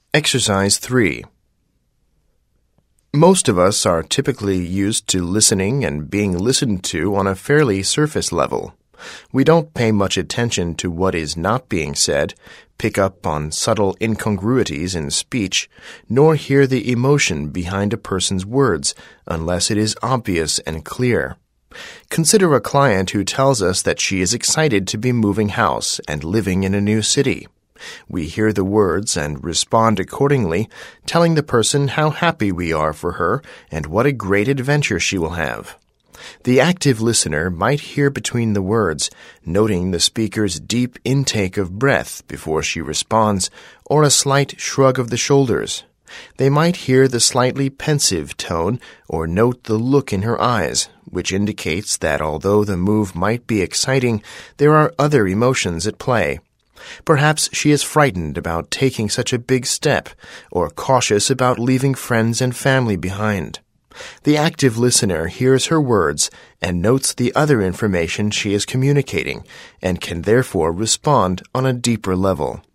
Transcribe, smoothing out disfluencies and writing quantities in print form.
Exercise 3. Most of us are typically used to listening and being listened to on a fairly surface level. We don't pay much attention to what is not being said, pick up on subtle incongruities in speech, nor hear the emotion behind a person's words unless it is obvious and clear. Consider a client who tells us that she is excited to be moving house and living in a new city. We hear the words and respond accordingly, telling the person how happy we are for her and what a great adventure she will have. The active listener might hear between the words, noting the speaker's deep intake of breath before she responds, or a slight shrug of the shoulders. They might hear the slightly pensive tone or note the look in her eyes, which indicates that although the move might be exciting, there are other emotions at play. Perhaps she is frightened about taking such a big step, or cautious about leaving friends and family behind. The active listener hears her words and notes the other information she is communicating, and can therefore respond on a deeper level.